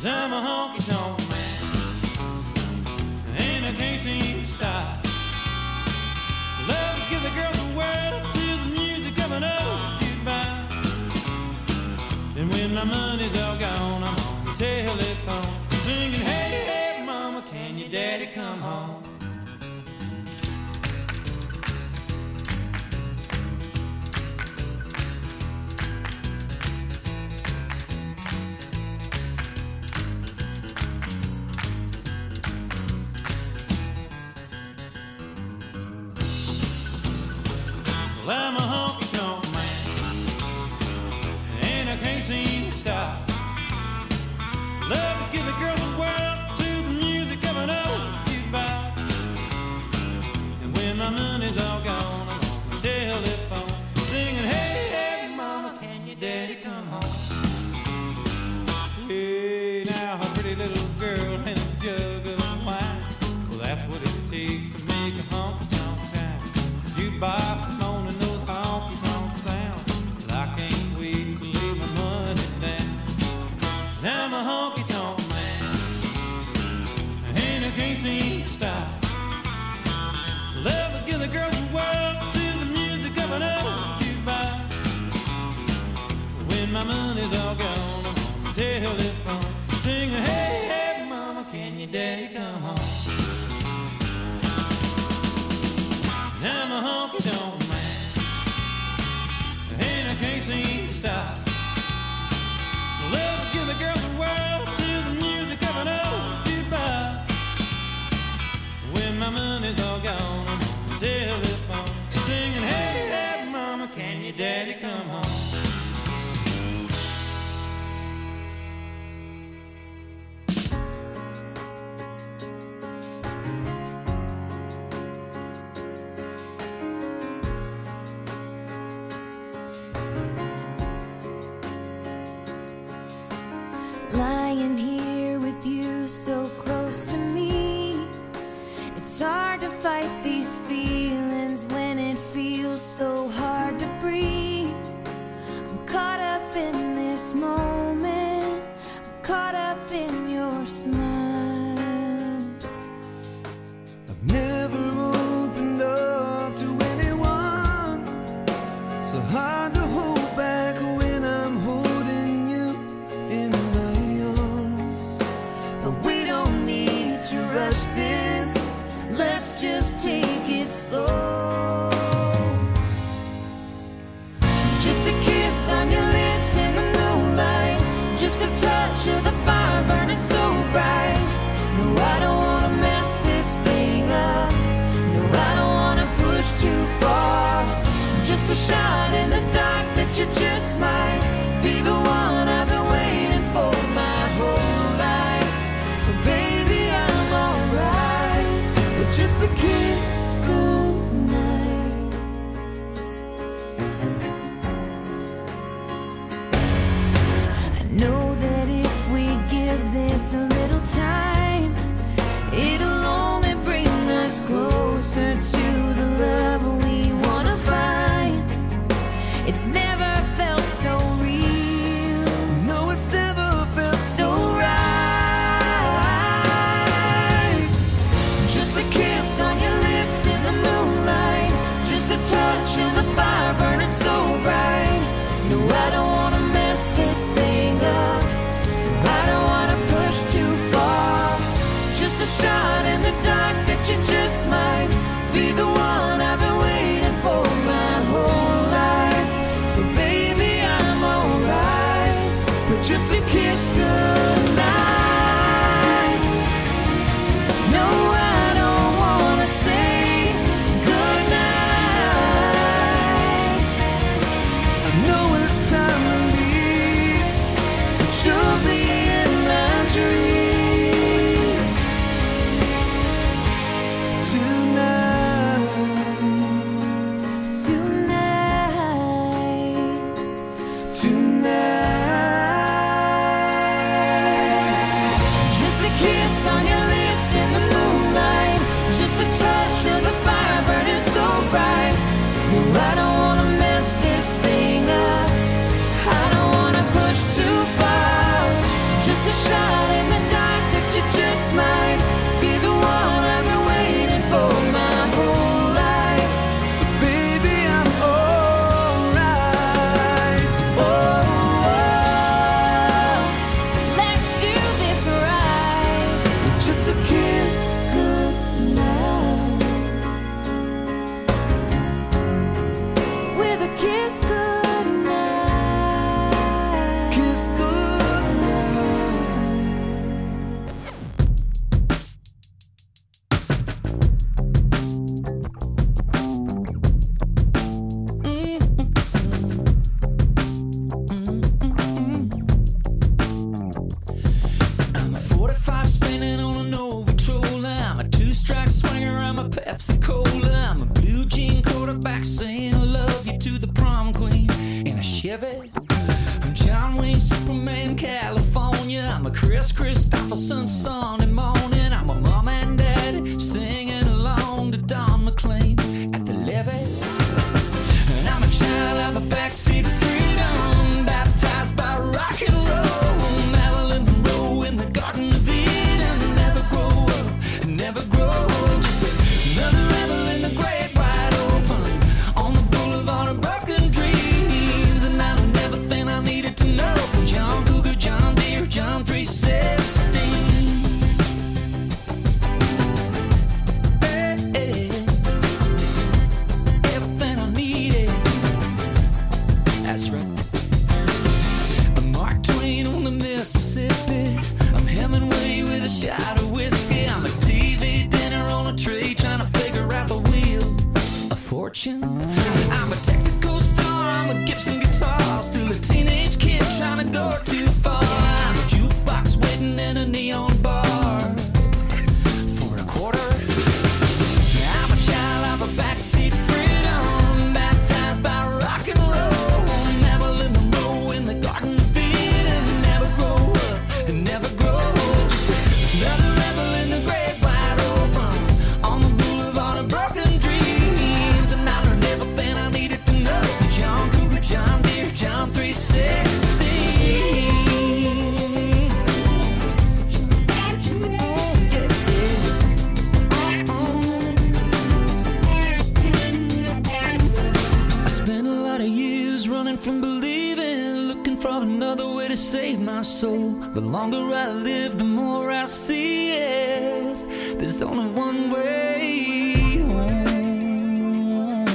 I'm a honky-tonk man, and I can't seem to stop. Love to give the girls the world to the music of an old jukebox. And when my money's all gone, I'm on the telephone singing, hey, hey, mama, can your daddy come home? Well, I'm a honky-tonk man, and I can't seem to stop. Love to give the girls the world to the music of an old jukebox. And when my money's all gone, I'm on the telephone singing, hey, hey, mama, can your daddy come home? Hey, now a pretty little girl and a jug of wine. Well, that's what it takes to make a honky-tonk town. Jukebox moaning those honky-tonk sounds. Well, I can't wait to lay my money down. 'Cause I'm a honky-tonk man, and I can't seem to stop. Love to give the girls the world to the music of an old jukebox. When my money's all gone, I'm on the telephone singing, hey, hey, mama, can your daddy come home? I'm a honky-tonk man, and I can't seem to stop. Love to give the girls the world to the music of an old jukebox. When my money's all gone, I'm on the telephone singing, hey, hey, mama, can your daddy come home? Lying here with you so close to me, it's hard to fight these feelings when it feels so hard to breathe. I'm caught up in this moment, I'm caught up in your smile. I've never opened up to anyone, so hard to hold back when I'm holding you in my arms. But we don't need to rush this, let's just take it slow. Just a kiss on your lips in the moonlight, just a touch of the fire burning so bright. No, I don't wanna mess this thing up, no, I don't wanna push too far. Just a shot in the dark that you just might be the one I've been waiting for my whole life. So baby, I'm alright with just a kiss goodnight. I know that if we give this a little time, it'll only bring us closer to the love we wanna find. It's never felt Pepsi Cola. I'm a blue jean quarterback saying I love you to the prom queen in a Chevy. I'm John Wayne, Superman, California. I'm a Chris Christopherson, Sunday morning. I'm a mom and dad singing along to Don McLean at the levee. And I'm a child of a backseat freedom, baptized by rock and roll. Marilyn Monroe in the Garden of Eden. Never grow up, never grow old. Just another rebel in the great wide open on the boulevard of broken dreams. And I learned everything I needed to know from John Cougar, John Deere, John 316. Everything I needed. That's right. I'm Mark Twain on the Mississippi. I'm Hemingway with a shot of whiskey. I'm a TV dinner on a tray trying to figure out the wheel of fortune. I'm a Texaco star, I'm a Gibson guitar, still a teenage kid trying to go too far. I'm a jukebox waiting in a neon bar for a quarter. I'm a child of a backseat freedom, baptized by rock and roll. Marilyn Monroe in the Garden of Eden. Never grow up and never grow old. Just another rebel in the great wide open on the boulevard of broken dreams. And I learned everything I needed to know from John Cougar, John Deere, John 316. I spent a lot of years running from believing, looking for another way to save my soul. The longer I live, the more I see it. There's only one way home.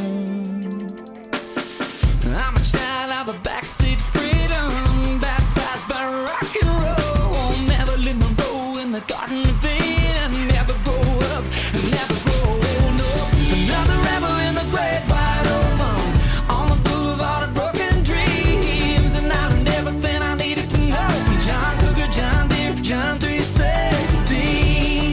I'm a child of a backseat freedom, baptized by rock and roll. Marilyn Monroe in the Garden of Eden. Never grow up, never grow old. No, another rebel in the great wide open on the boulevard of broken dreams. And I learned everything I needed to know from John Cougar, John Deere, John 316.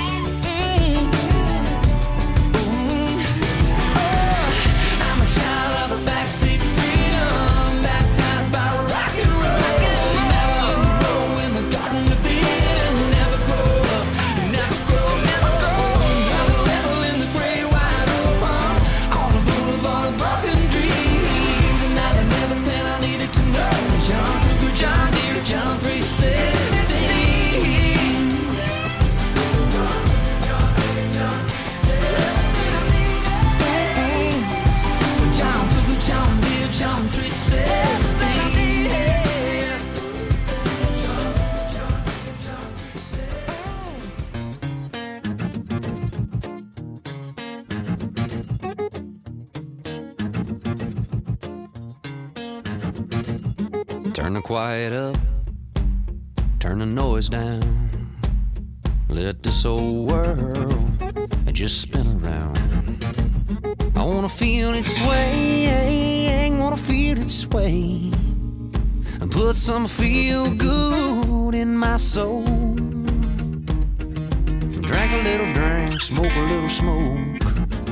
I'm a child of a backseat freedom, baptized by rock and roll. Marilyn Monroe in the Garden of Eden. Never grow up, never grow, never grow. Another rebel in the great wide open on the boulevard of broken dreams. And I learned everything I needed to know from John Cougar, John Deere, John 316. John Cougar, John Deere, John 316. Turn the quiet up, turn the noise down. Let this old world just spin around. I wanna feel it sway, wanna feel it sway, and put some feel good in my soul. Drink a little drink, smoke a little smoke.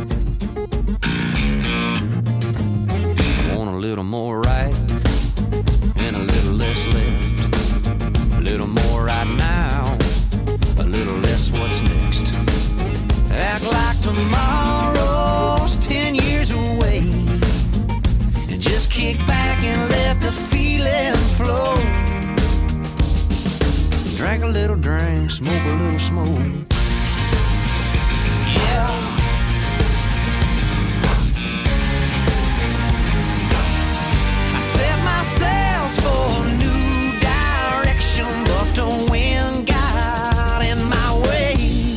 I want a little more right and a little less left. A little more right now, a little less what's next. Act like tomorrow's 10 years away, and just kick back and let the feeling flow. Drink a little drink, smoke a little smoke. Yeah. Set my sails for a new direction, but the wind got in my way.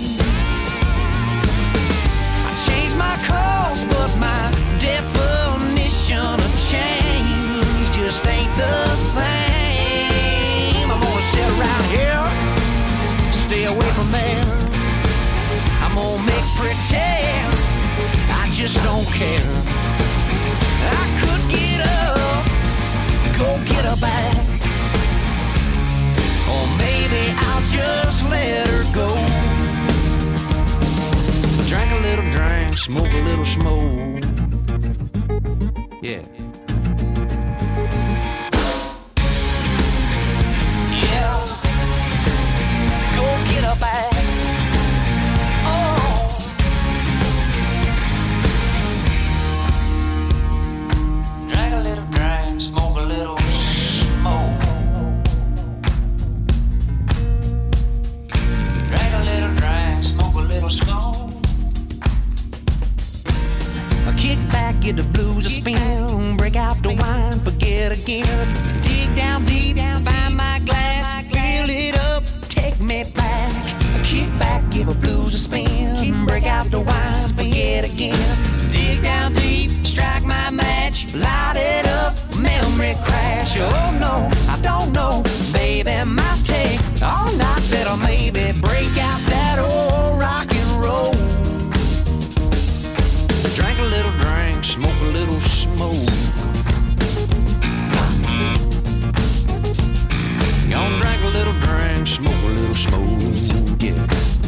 I changed my course, but my definition of change just ain't the same. I'm gonna sit around here, stay away from there. I'm gonna make pretend I just don't care. I could get up, go get her back, or maybe I'll just let her go. Drink a little drink. again. Dig down deep, strike my match, light it up, memory crash. Oh no, I don't know, baby, might take all night, better maybe break out that old rock and roll. Drink a little drink, smoke a little smoke. Gonna drink a little drink, smoke a little smoke, yeah.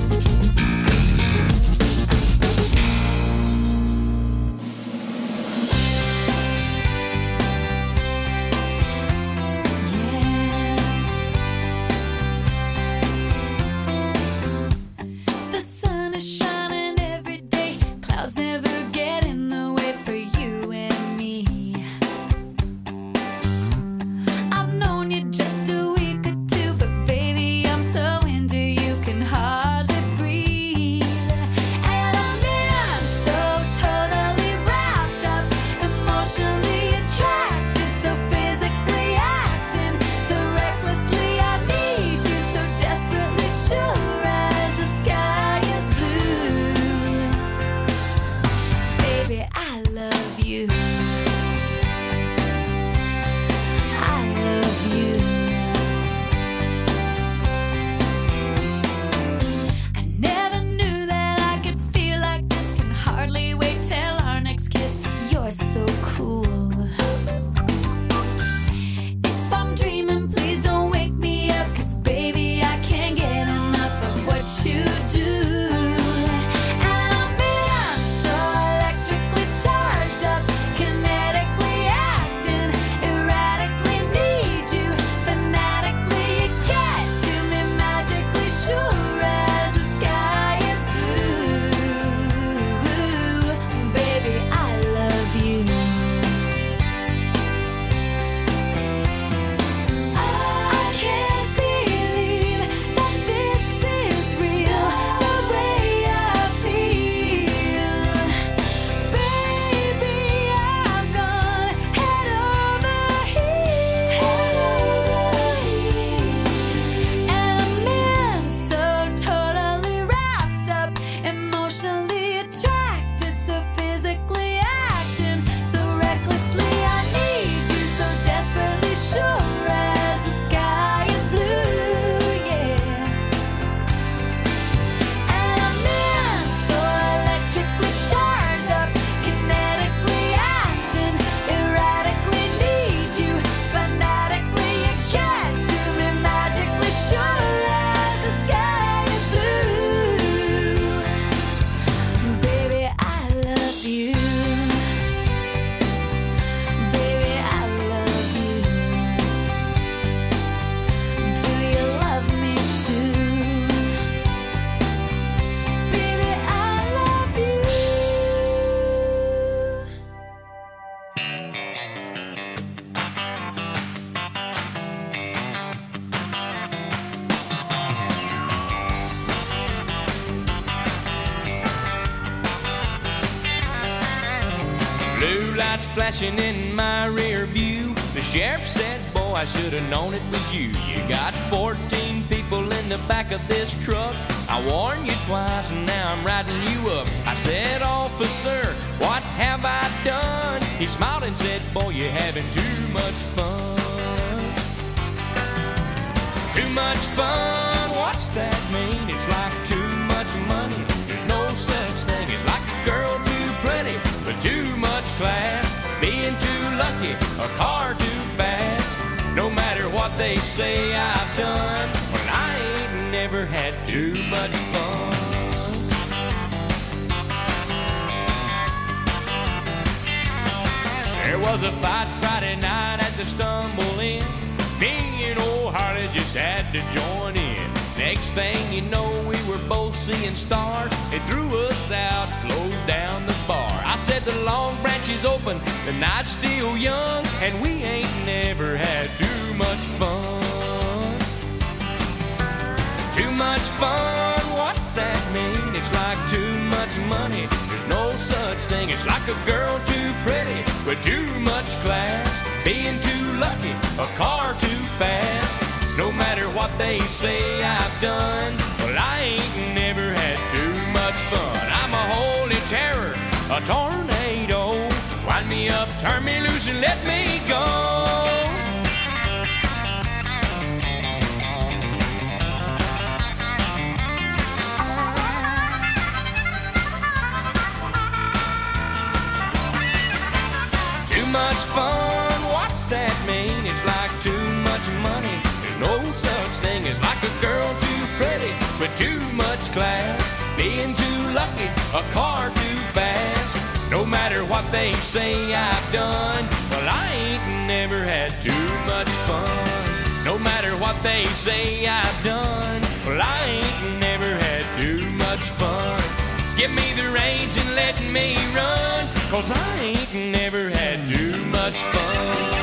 Flashing in my rear view, the sheriff said, boy, I should have known it was you. You got 14 people in the back of this truck. I warned you twice and now I'm riding you up. I said, officer, what have I done? He smiled and said, boy, you're having too much fun. Too much fun, what's that mean? It's like too much money. There's no such thing. It's like a girl too pretty, but too much class. Being too lucky, a car too fast. No matter what they say I've done, well, I ain't never had too much fun. There was a fight Friday night at the Stumble Inn. Me and old Harley just had to join in. Next thing you know, we were both seeing stars. They threw us out, closed down the bar. I said the Long Branch is open, the night's still young, and we ain't never had too much fun. Too much fun, what's that mean? It's like too much money. There's no such thing. It's like a girl too pretty with too much class. Being too lucky, a car too fast. No matter what they say I've done, well, I ain't never had too much fun. I'm a holy terror, a tornado. Wind me up, turn me loose, and let me go. Too much fun, what's that mean? It's like too much money. There's no such thing as like a girl too pretty with too much class. Being too lucky, a car too fast. No matter what they say I've done, well, I ain't never had too much fun. No matter what they say I've done, well, I ain't never had too much fun. Give me the reins and let me run, 'cause I ain't never had too much fun.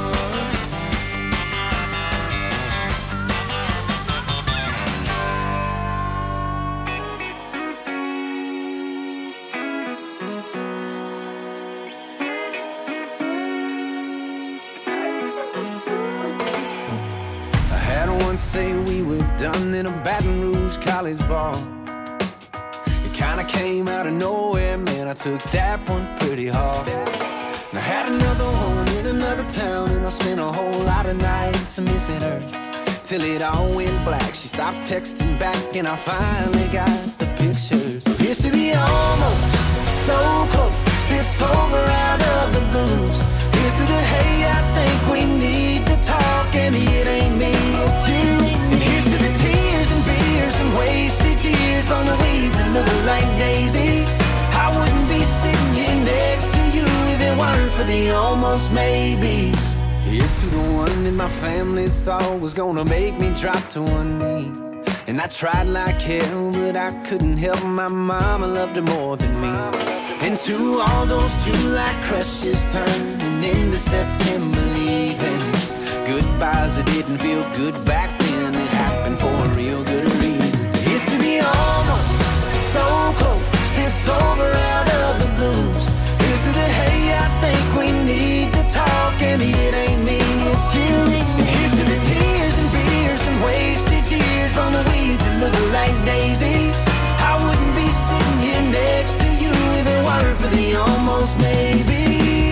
Say we were done in a Baton Rouge college bar. It kinda came out of nowhere, man, I took that one pretty hard. And I had another one in another town, and I spent a whole lot of nights missing her, till it all went black. She stopped texting back, and I finally got the picture. So here's to the almost, so close, it's over out of the blues. Here's to the hey, I think we need to talk, and it ain't me, it's you. And here's to the tears and beers and wasted years on the weeds and looking like daisies. I wouldn't be sitting here next to you if it weren't for the almost maybes. Here's to the one that my family thought was gonna make me drop to one knee. And I tried like hell, but I couldn't help my mama loved her more than me. And to all those July crushes turning into September leavings, goodbyes that didn't feel good back then, it happened for a real good reason. Here's to the almost, so close, it's over out of the blues. Here's to the hey, I think we need to talk, and it ain't me, it's you. So here's to the tears and beers and wasted years on the weeds and looking like daisies. I wouldn't be sitting here next to you if it weren't for the almost maybe.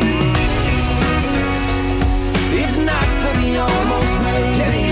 If not for the almost maybe.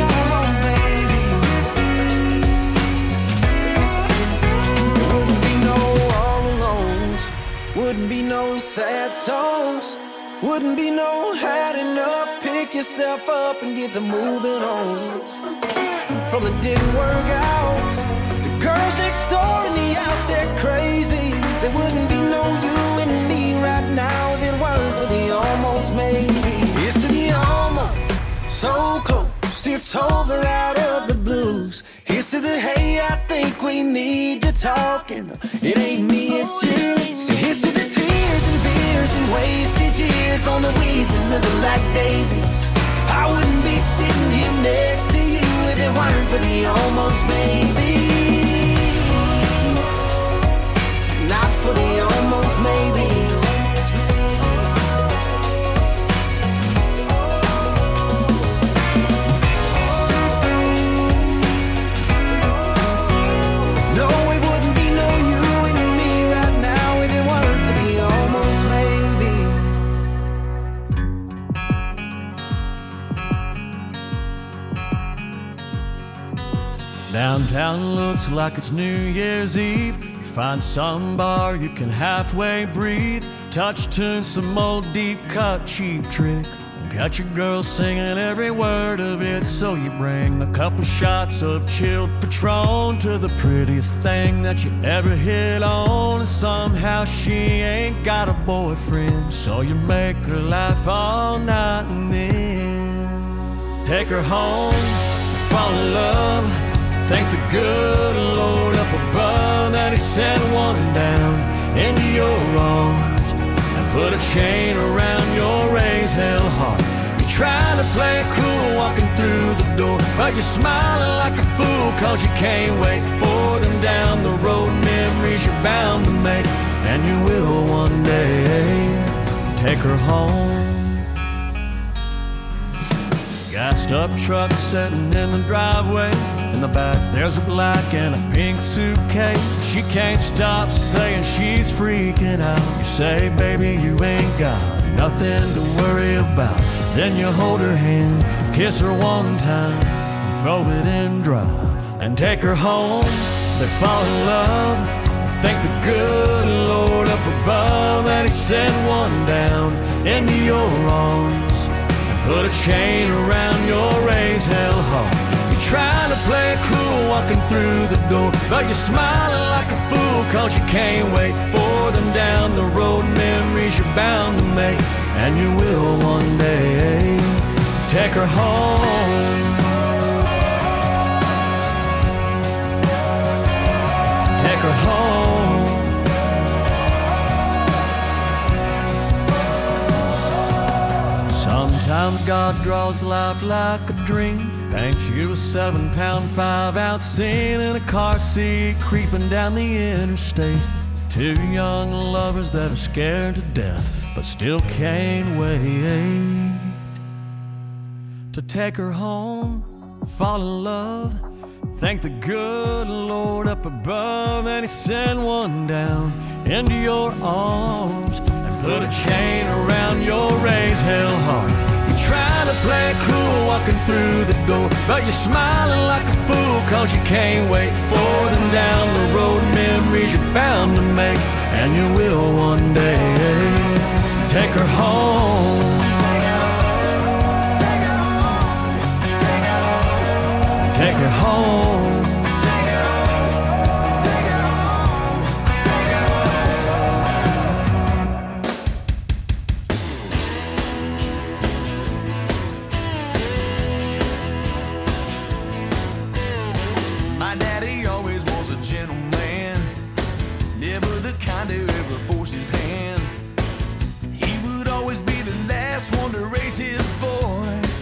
There wouldn't be no all alones, wouldn't be no sad songs, wouldn't be no had enough. Pick yourself up and get to moving on. From the didn't work out, the girls next door and the out there crazies. There wouldn't be no you and me right now if it weren't for the almost maybe. It's to the almost, so close, it's over out of the blues. Here's to the hey, I think we need to talk, and it ain't me, it's you. So here's to the tears and beers and wasted years on the weeds and looking like daisies. I wouldn't be sitting here next to you if it weren't for the almost maybes. Not for the almost maybes. No, it wouldn't be no you and me right now if it weren't for the almost maybes. Downtown looks like it's New Year's Eve. You find some bar you can halfway breathe, touch tune some old deep cut cheap trick, and got your girl singing every word of it. So you bring a couple shots of chilled Patron to the prettiest thing that you ever hit on, and somehow she ain't got a boyfriend, so you make her laugh all night and then take her home, fall in love. Thank the good Lord up above that he sent one down into your arms and put a chain around your raised hell heart. You're trying to play it cool walking through the door, but you're smiling like a fool 'cause you can't wait for them down the road. Memories you're bound to make, and you will one day take her home. Gassed up truck sitting in the driveway. In the back there's a black and a pink suitcase. She can't stop saying she's freaking out. You say, baby, you ain't got nothing to worry about. Then you hold her hand, kiss her one time, throw it in drive, and take her home. They fall in love. Thank the good Lord up above that He sent one down into your arms and put a chain around your raised hell heart. You're trying to play it cool walking through the door, but you're smiling like a fool 'cause you can't wait for them down the road. Memories you're bound to make, and you will one day. Take her home. Take her home. Sometimes God draws life like a dream, paints you a 7-pound 5-ounce scene in a car seat creeping down the interstate. Two young lovers that are scared to death but still can't wait to take her home, fall in love. Thank the good Lord up above that He sent one down into your arms and put a chain around your raised hell heart. You're trying to play it cool walking through the door, but you're smiling like a fool 'cause you can't wait for them down the road. Memories you're bound to make, and you will one day. Take her home. Take her home. My daddy always was a gentleman, never the kind who ever forced his hand. He would always be the last one to raise his voice.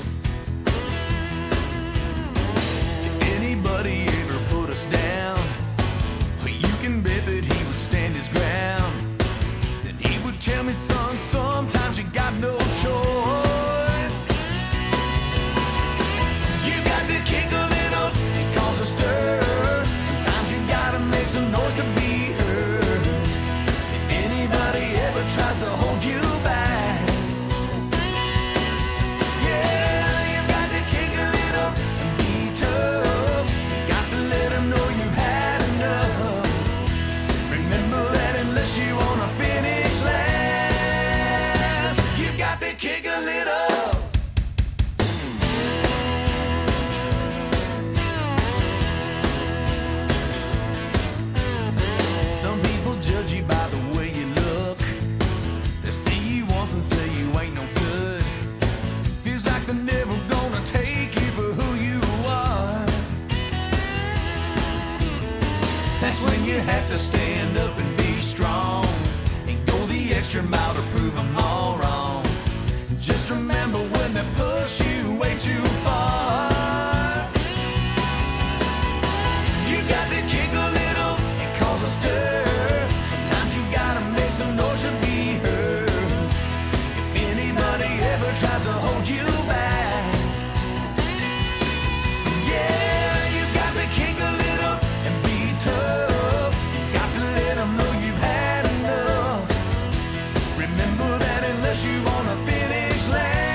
If anybody ever put us down, you can bet that he would stand his ground. Then he would tell me, son, sometimes you got no choice. You got to kick a little and cause a stir. Sometimes you gotta make some noise to be heard. If anybody ever tries to hold you back, yeah, you got to kick a little and be tough. You got to let them know you've had enough. Remember that unless you wanna finish last, you got to kick a little. Some people judge you by the way you look. They see you once and say you ain't no good. Feels like they're never gonna take you for who you are. That's when you have to stand up and be strong and go the extra mile to prove them all wrong. Just remember when they push you way too far, you got to kick a little and cause a stir. Sometimes you gotta make some noise to be heard. If anybody ever tries to hold you back, yeah, you got to kick a little and be tough. You got to let them know you've had enough. Remember that unless you wanna finish last,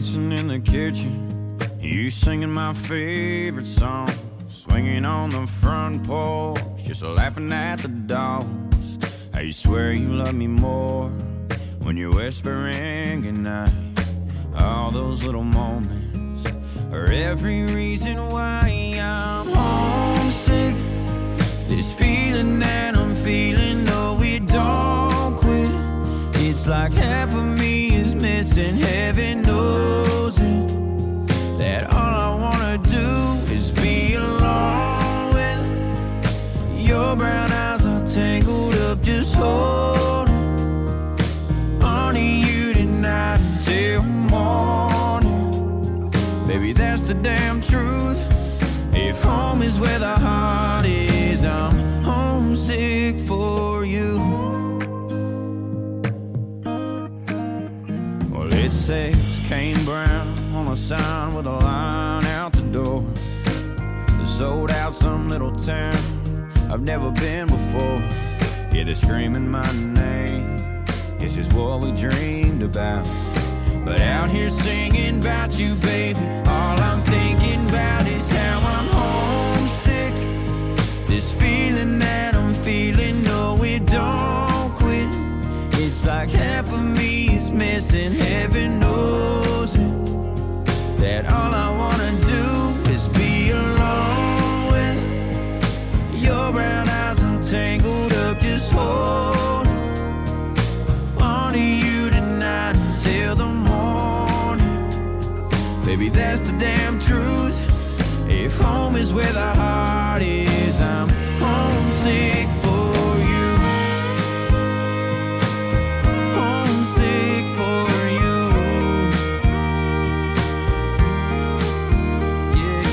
dancing in the kitchen, you singing my favorite song, swinging on the front porch, just laughing at the dogs. How you swear you love me more when you're whispering goodnight. All those little moments are every reason why I'm homesick. This feeling that I'm feeling, no, we don't quit. It's like half of me is missing, heaven knows it. That all I wanna do is be alone with your brown eyes are tangled up, just holding on to you tonight until morning. Baby, that's the damn truth. If home is where the heart is, I'm homesick for you. Well, it says Kane Brown on a sign with a line out the door. They sold out some little town I've never been before. Yeah, they're screaming my name. This is what we dreamed about. But out here singing about you, baby, all I'm thinking about is how I'm homesick. This feeling that I'm feeling, no, it don't quit. It's like half of me is missing, heaven knows it. That all I wanna do is be alone with your brown eyes are tangled up, just hold on to you tonight until the morning. Baby, that's the damn truth. If home is where the heart is, I'm homesick for you. Homesick for you. Yeah,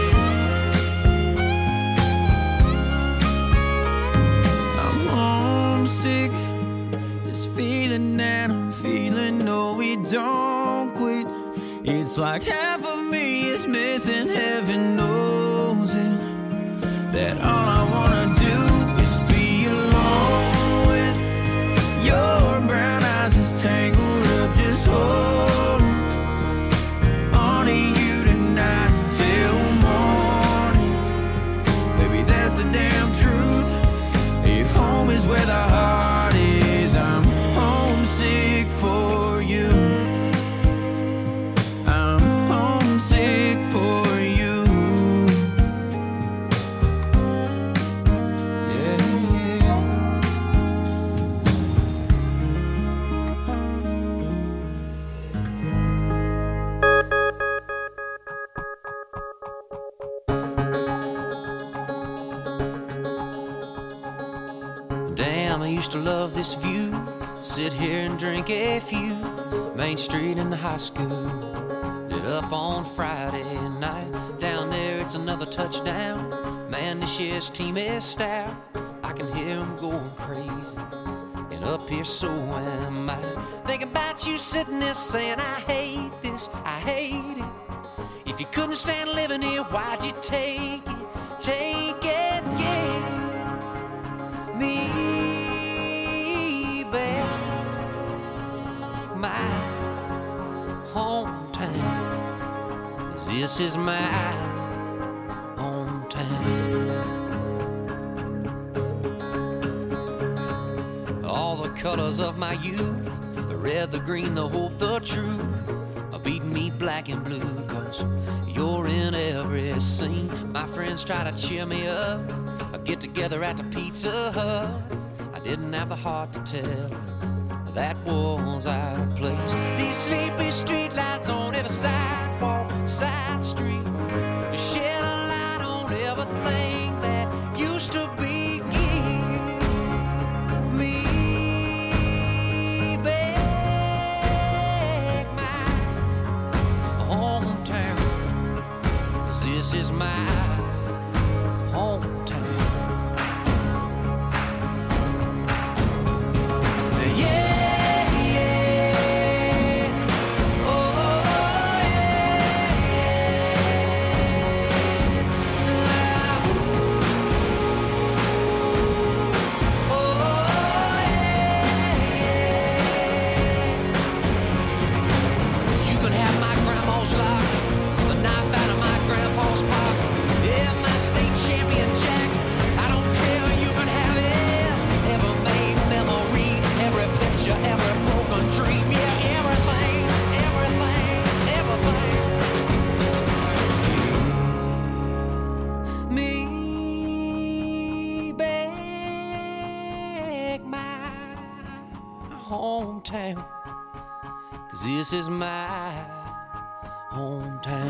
yeah. I'm homesick. This feeling that I'm feeling, no, we don't quit. It's like half of me is missing, heaven knows it. That all I wanna do is be alone with your brown eyes is tangled up, just holding on to you tonight till morning. Baby, that's the damn truth. If home is where the heart is, I'm homesick for you. I'm homesick for you. Yeah, yeah. Damn, I used to love this view. Sit here and drink a few. Main Street in the high school. Lit up on Friday night. Down there, it's another touchdown. Man, this year's team is stout. I can hear them going crazy. And up here, so am I. Thinking about you sitting there saying, I hate this, I hate it. If you couldn't stand living here, why'd you take it? Take it, give me back my hometown. 'Cause this is my hometown. All the colors of my youth, the red, the green, the hope, the truth, are beating me black and blue. 'Cause you're in every scene. My friends try to cheer me up. I get together at the Pizza Hut. I didn't have the heart to tell her that was our place. These sleepy streetlights on every sidewalk, side street, they shed a light on everything that used to be. Give me back my hometown. 'Cause this is my hometown. Yeah, yeah. Oh, yeah, yeah. hometown, 'cause this is my hometown.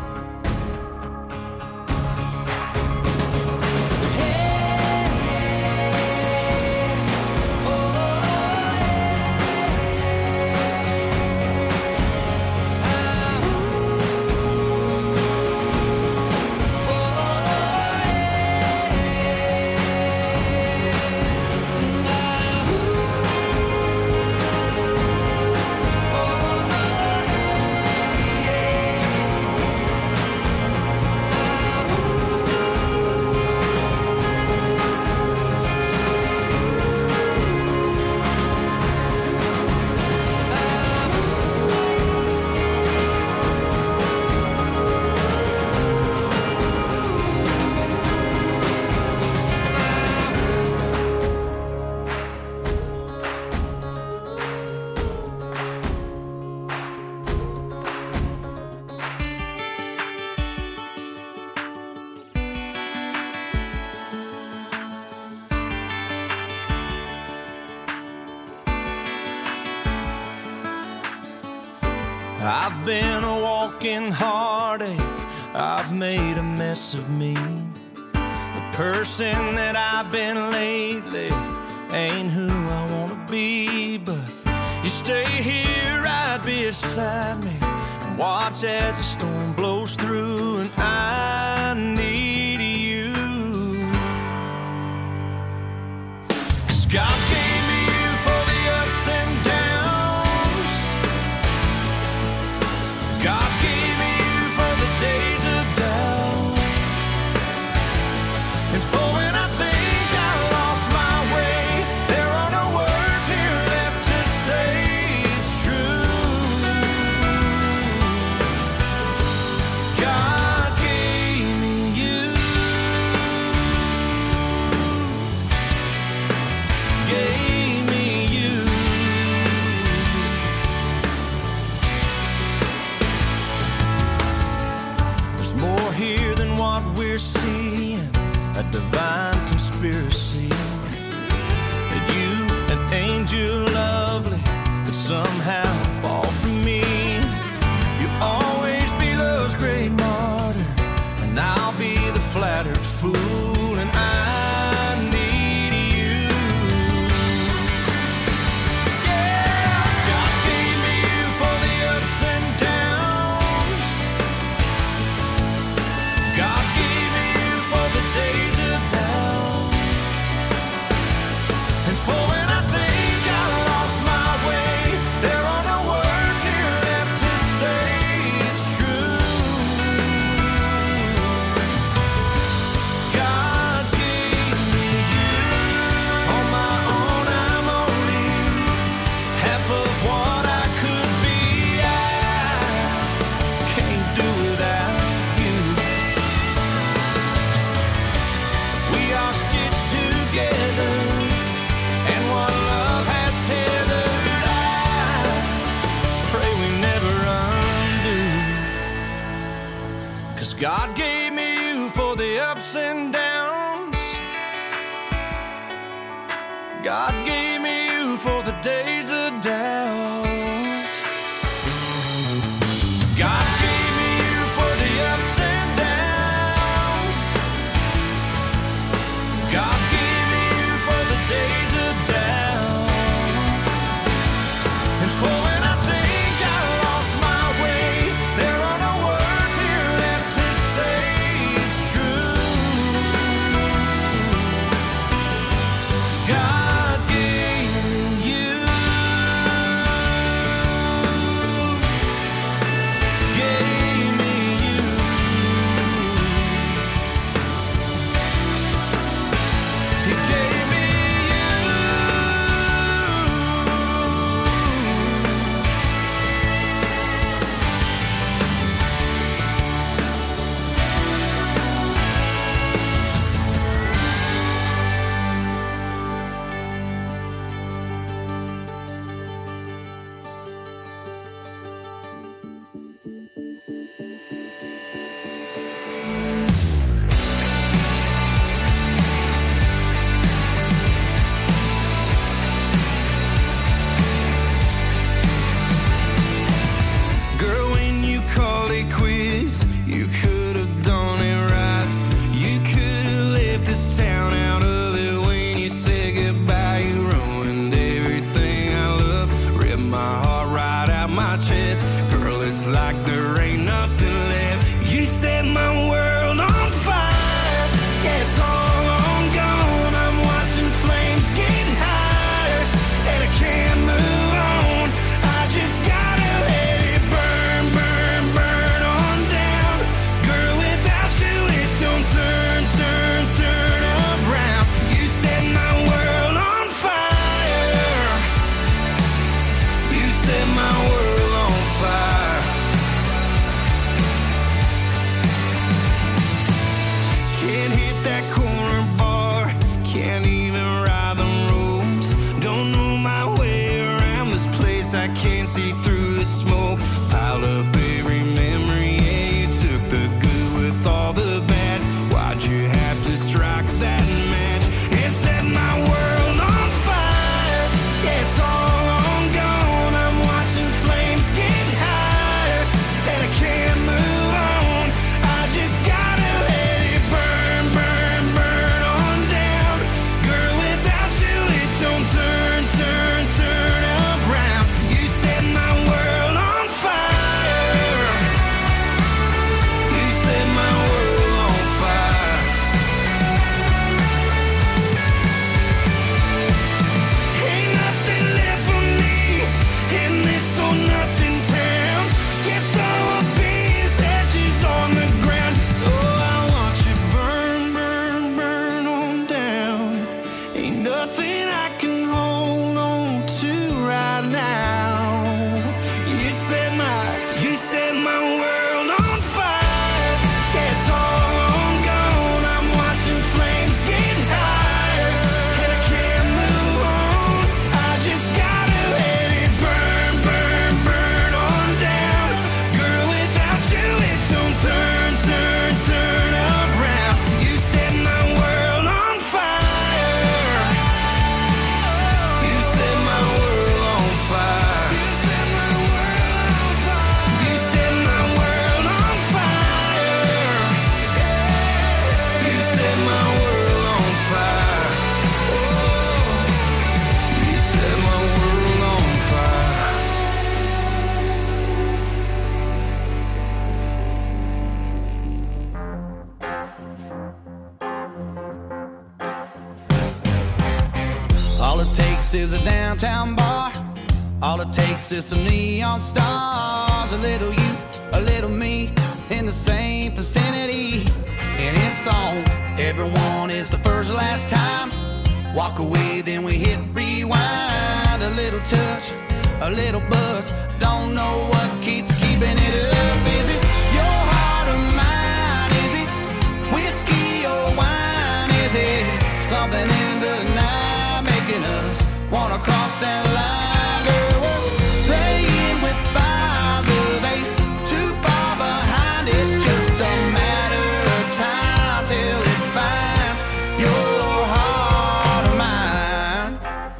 I've been a walking heartache, I've made a mess of me. The person that I've been lately ain't who I wanna be. But you stay here right beside me and watch as the storm blows through, and I need you. 'Cause God gave me you for the ups and downs. God gave me you for the days of doubt, and for when I think I lost my way, there are no words here left to say it's true. God gave me you, gave me you. More here than what we're seeing, a divine conspiracy. That you, an angel lovely, could somehow fall for me. You'll always be love's great martyr, and I'll be the flattered fool, and I need you. Yeah, God gave me you for the ups and downs. God gave me you for the days of doubt, and for when I think I lost my way, there are no words here left to say it's true. God gave me you. On my own I'm only half of what I could be. I can't do without you. We are stitched together, and what love has tethered, I pray we never undo. 'Cause God gave me you for the ups and downs. God gave me you for the days of doubt. God gave me you for the ups and downs. God gave me you for the days of doubt, and for when I think I lost my way, there are no words here left to say it's true. God gave me you. my heart right out my chest. Girl, it's like there ain't nothing left. You set my world on fire. Yeah, it's all on gone. I'm watching flames get higher, and I can't move on. I just gotta let it burn, burn, burn on down. Girl, without you it don't turn, turn, turn around. You set my world on fire. You set my world on fire. Can't hit that corner bar, can't even ride the roads. Don't know my way around this place, I can't see through the smoke. Piled up every memory, yeah, you took the good with all the bad. Why'd you have to strike that match? It set my world on fire. Yeah, it's all on gone. I'm watching flames get higher, and I can't move on. I just gotta let it burn, burn, burn on down. Girl, without you it don't turn, turn, turn around. You set my world on fire. You set my world on fire. Ain't nothing left for me in this or nothing town. Guess all I'll be is ashes on the ground. So I want you burn, burn, burn on down. Ain't nothing I can hold on to right now. You set my world on fire. Yeah, it's all on gone. I'm watching flames get higher, and I can't move on. I just gotta let it burn, burn, burn on down. Girl, without you it don't turn, turn, turn around. You set my world on fire. You set my world on fire. You set my world on fire. You set my world on fire. You set my world on fire. You set my world on fire. All it takes is a downtown bar. All it takes is some neon stars. A little you, a little me, in the same vicinity. And it's on. Everyone is the first last time. Walk away, then we hit rewind. A little touch, a little buzz. Don't know what keeps keeping it up. Is it your heart or mine? Is it whiskey or wine? Is it something in the night making us wanna cross that line? Girl, we're playing with fire, love ain't too far behind. It's just a matter of time till it finds your heart or mine.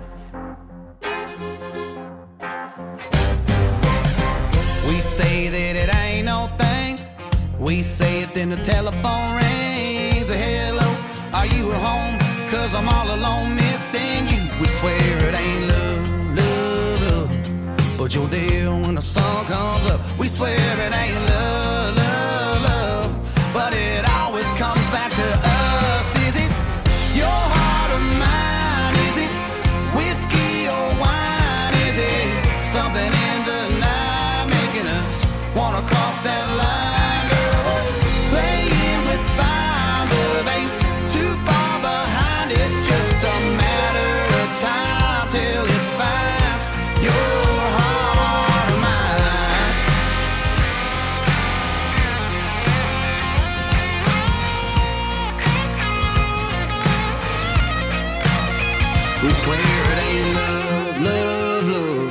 We say that it ain't no thing. We say it, then the telephone rings. Hello, are you at home? 'Cause I'm all alone missing you. We swear it ain't love, love, love, but you're there when the sun comes up. We swear it ain't love, love, love, but it always comes back to us. Is it your heart or mine? Is it whiskey or wine? Is it something in the night making us wanna cross that line? Girl, we're playing with fire, love ain't too far behind. It's just a matter of time till it finds your heart or mine. We swear it ain't love, love, love.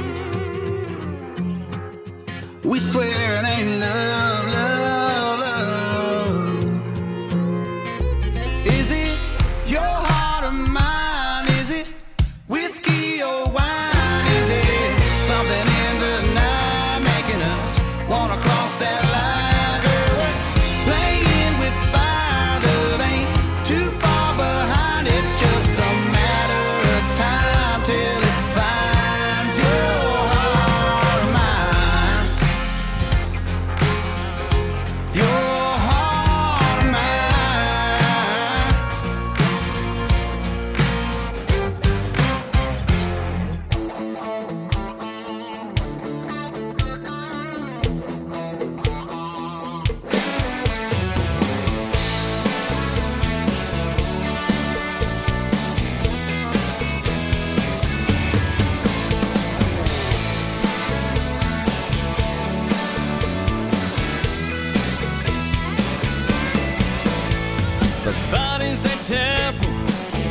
We swear it ain't love, love, love. Is it your heart or mine? Is it whiskey or wine? Is it something in the night making us wanna cross that line? Girl, we're playing with fire, love ain't too far behind. It's just a matter of time till it finds your heart.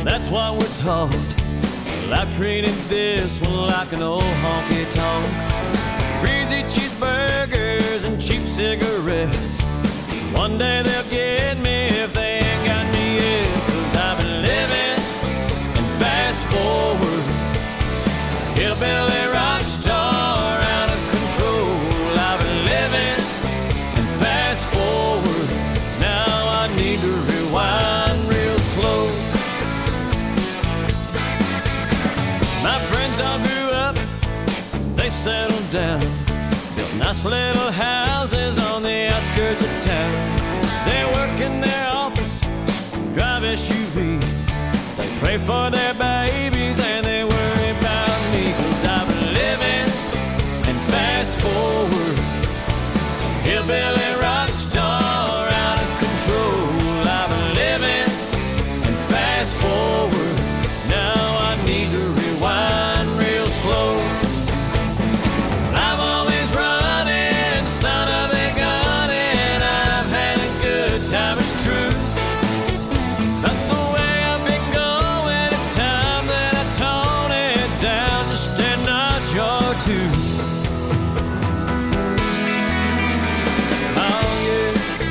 That's what we're taught. Well, I've treated this one like an old honky-tonk. Greasy cheeseburgers and cheap cigarettes. One day they'll get me if they ain't got me yet. 'Cause I've been living and fast forward. Hillbilly rock star out of control. I've been living and fast forward. Now I need to rewind real slow. My friends all grew up, they settled down, built nice little houses on the outskirts of town. They work in their office, drive SUVs. They pray for their babies and they worry about me. 'Cause I've been living and fast forward. Hillbilly rock star out of control. I've been living and fast forward. Now I need to rewind real slow. I'm always running, son of a gun, and I've had a good time, it's true. But the way I've been going, it's time that I tone it down just a notch or two. Oh yeah.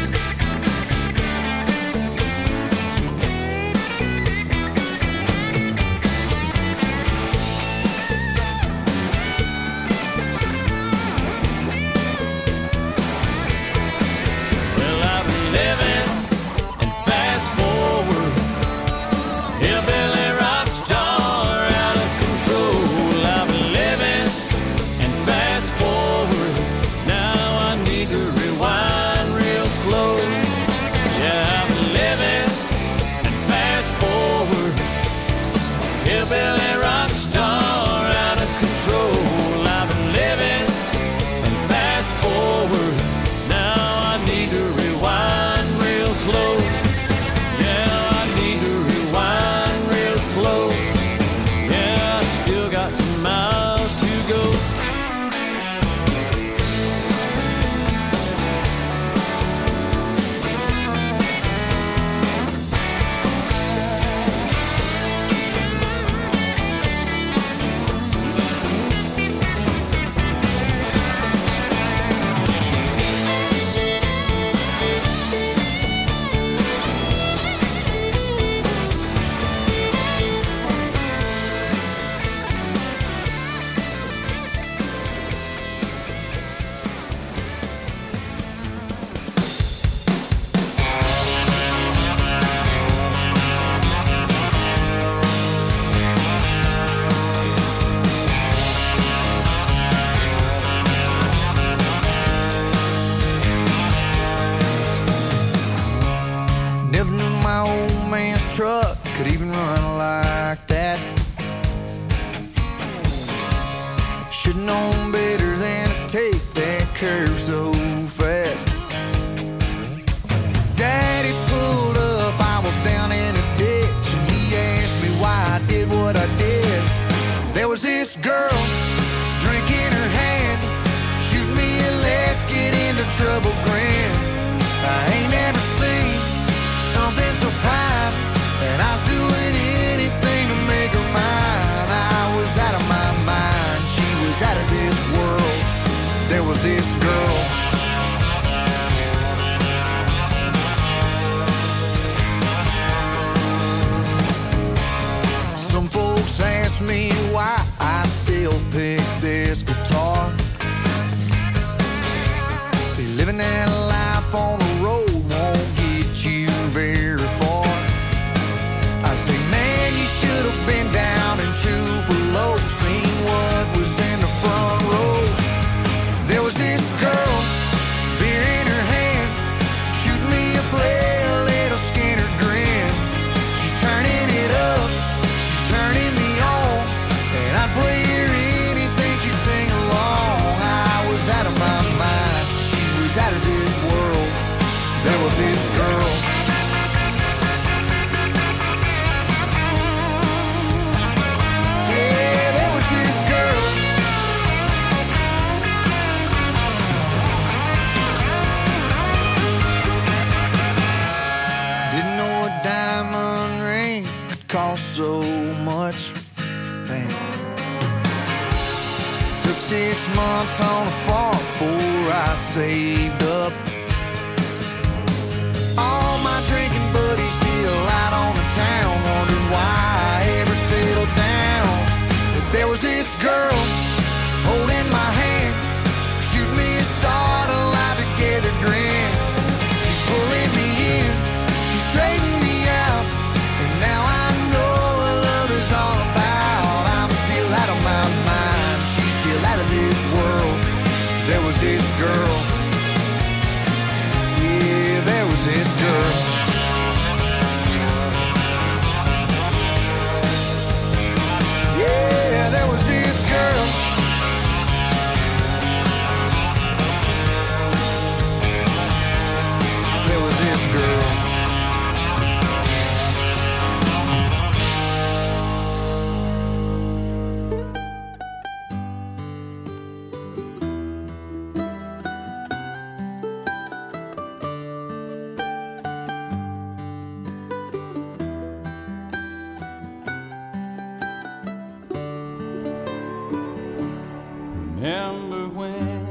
Well, I've been living and fast forward. Hillbilly rock star out of control. I've been living and fast forward. Now I need to rewind real slow. Yeah, I've been living and fast forward. Hillbilly rock star out of control. I've been living and fast forward. Now I need to rewind real slow. Yeah, I need to rewind real slow. Yeah, I still got some miles to go. Never knew my old man's truck could even run like that. Should've known better than to take that curve so fast. Daddy pulled up, I was down in a ditch, and he asked me why I did what I did. There was this girl, drink in her hand, shoot me a let's get into trouble grin. I ain't never seen something so fine, and I was doing anything to make her mine. I was out of my mind, she was out of this world. There was this girl. Some folks ask me why I still pick this guitar. See, living that life on the road won't get you very far. I say, man, you should have been down in Tupelo, seen what was in the front row. There was this girl 6 months on a farm before I saved up. All my drinking buddies still out on the town, wondering why I ever settled down. But there was this girl holding my hand, shoot me a start, a life together grin. She's pulling me in, she's straightening me out, and now I know what love is all about. I'm still out of my mind, she's still out of this world. There was this girl, yeah, there was this girl. Yeah, there was this girl. There was this girl. Remember when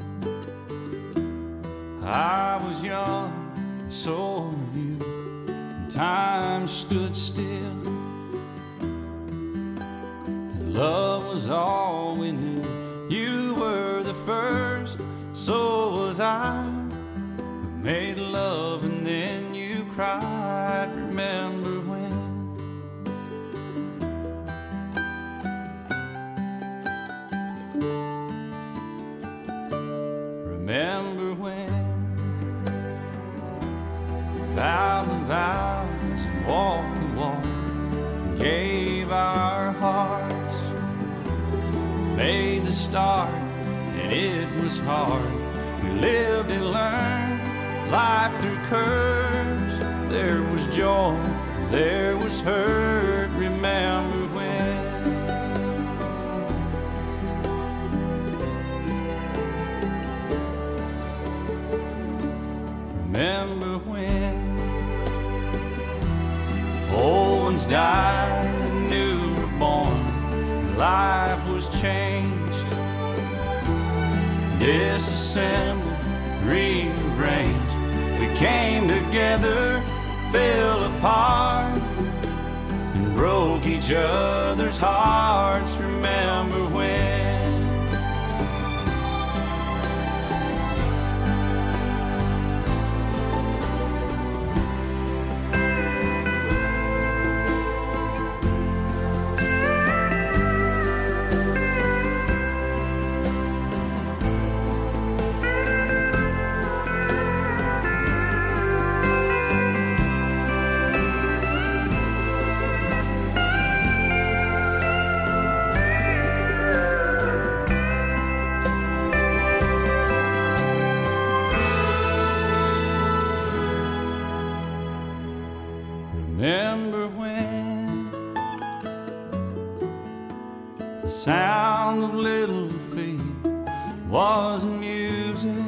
I was young, and so were you, and time stood still, and love was all we knew. You were the first, so was I. We made love and then you cried. Remember when? Remember when we vowed the vows and walked the walk and gave our hearts, made the start and it was hard. We lived and learned life through curves. There was joy, there was hurt. Remember when? Remember when old ones died and new were born, and life was changed, disassembled, rearranged. We came together, fell apart, and broke each other's hearts. Remember when? Remember when the sound of little feet was music?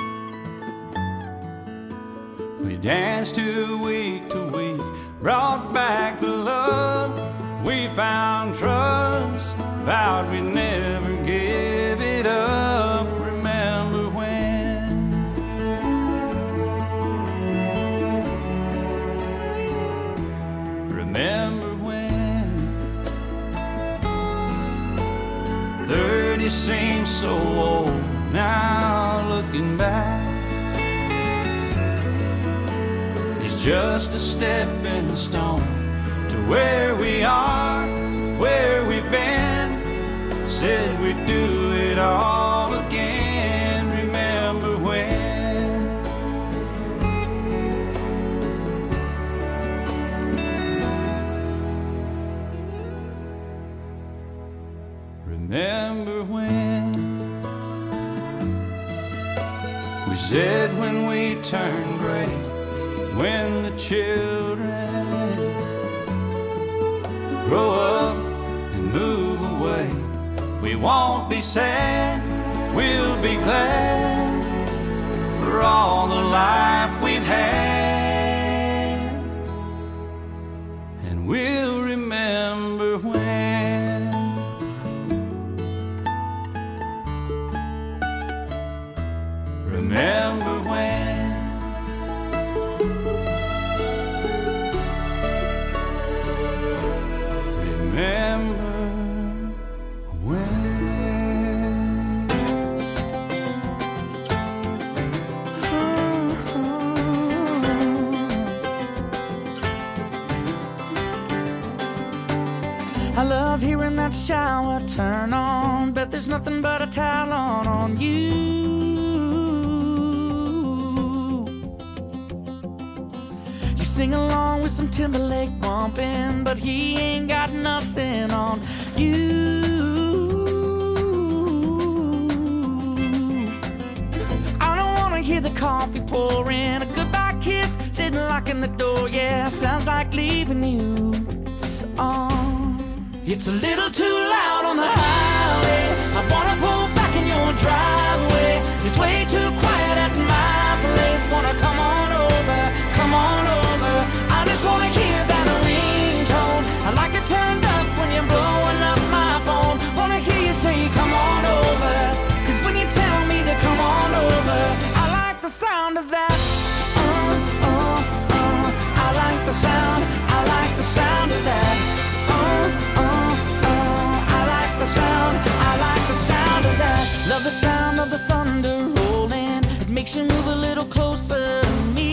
We danced to week, brought back the love. We found trust, vowed we'd never give it up. Remember when? Remember when 30 seems so old now, looking back. It's just a stepping stone to where we are, where we've been. Said we'd do it all again. Remember when? Remember when we said when we turned gray, when the children grow up and move away, we won't be sad, we'll be glad for all the life we've had, and we'll remember when. Remember when? Remember when? I love hearing that shower turn on. Bet there's nothing but a towel on you. You sing along with some Timberlake bumping, but he ain't got nothing on you. I don't wanna hear the coffee pouring, a goodbye kiss, then locking the door. Yeah, sounds like leaving you. It's a little too loud on the highway. I wanna pull back in your driveway. It's way too quiet at my place. Wanna come on over, come on over. I just wanna hear that ringtone. I like it turned up when you're blowing up my phone. Wanna hear you say come on over, 'cause when you tell me to come on over, I like the sound of that. I like the sound, I like the sound of that. I like the sound of that. Love the sound of the thunder rolling. It makes you move a little closer to me.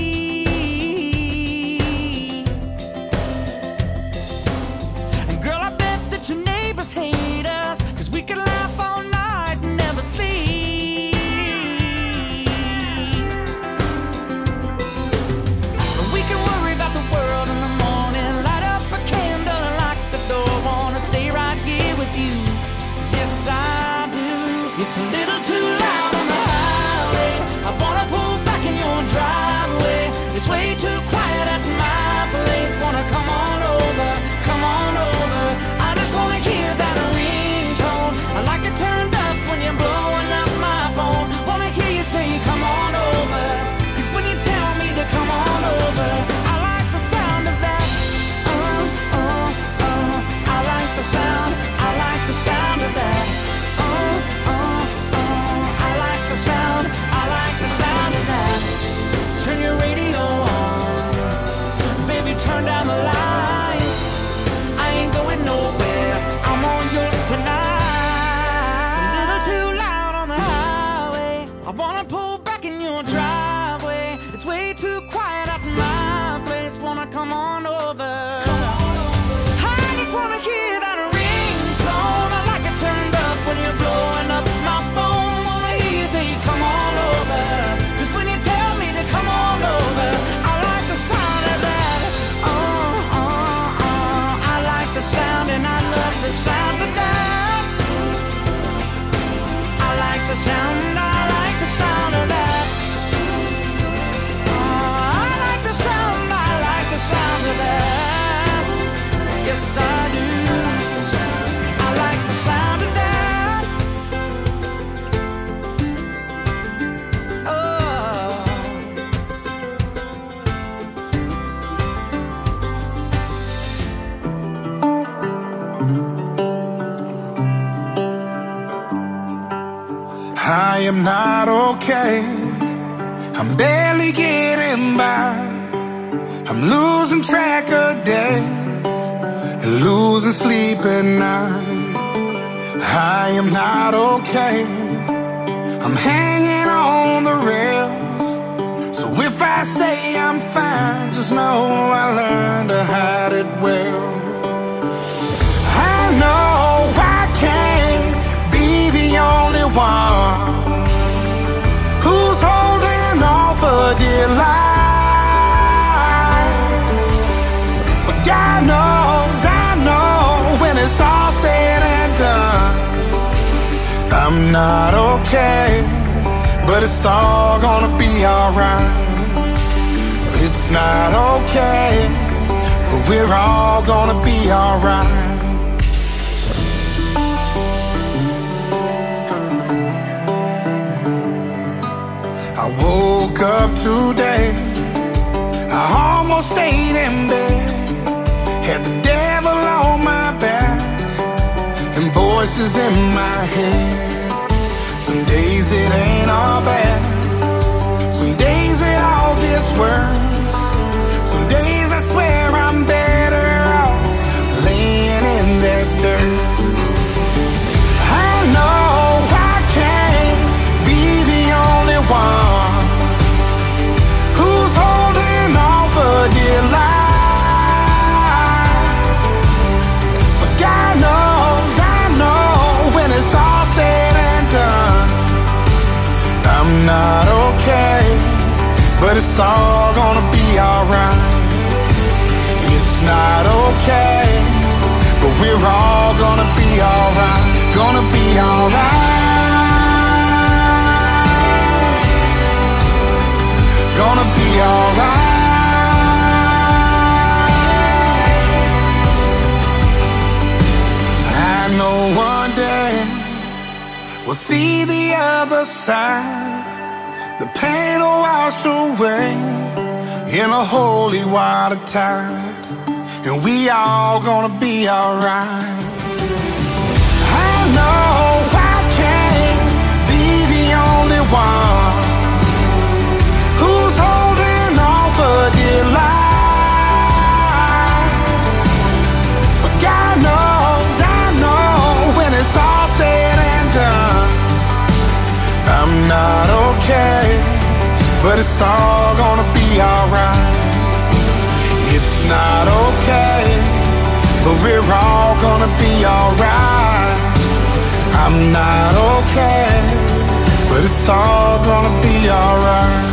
And girl, I bet that your neighbors hate us, 'cause we could laugh all night and never sleep. And we can worry about the world in the morning. Light up a candle and lock the door. Wanna stay right here with you. Yes, I do. It's a little too loud on the highway. I wanna pull back in your driveway. It's way too quiet at my place. Wanna come on over, come on over. I just wanna hear that ringtone. I like it turned up when you're blowing up my phone. Wanna hear you say come on over, 'cause when you tell me to come on over, I like the sound of that. I like the sound, I like the sound of that. I like the sound, I like the sound of that. Turn your radio on, baby, turn down the lights. I ain't going nowhere, I'm on yours tonight. It's a little too loud on the highway. I wanna pull back in your driveway. It's way too quiet at my place. Wanna come on over. I just wanna hear that ringtone. I like it turned up when you're blowing up my phone. Wanna hear you say come on over, 'cause when you tell me to come on over, I like the sound of that. I like the sound and I love the sound of that. I like the sound, I like the sound of that. I like the sound, I like the sound of that. Yes, I do. I like the sound of that. Oh. I am not okay. I'm barely getting by. I'm losing track of days and losing sleep at night. I am not okay. I'm hanging on the rails. So if I say I'm fine, just know I learned to hide it well. I know I can't be the only one who's holding on for dear life. But God knows, I know, when it's all said and done, I'm not okay, but it's all gonna be alright. It's not okay, but we're all gonna be alright. I woke up today, I almost stayed in bed, had the devil on my back and voices in my head. Some days it ain't all bad, but it's all gonna be alright. It's not okay, but we're all gonna be alright. Gonna be alright. Gonna be alright. I know one day we'll see the other side. The pain will wash away in a holy water tide, and we all gonna be alright. I know I can't be the only one who's holding on for dear life, but God knows, I know, when it's all said and done, I'm not okay, but it's all gonna be alright. It's not okay, but we're all gonna be alright. I'm not okay, but it's all gonna be alright.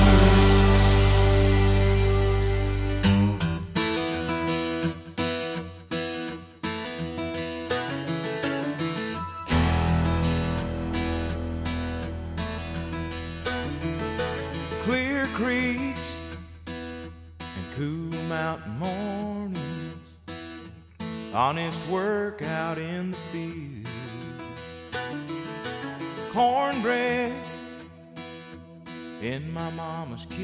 Clear creeks and cool mountain mornings, honest work out in the field, cornbread in my mama's kitchen.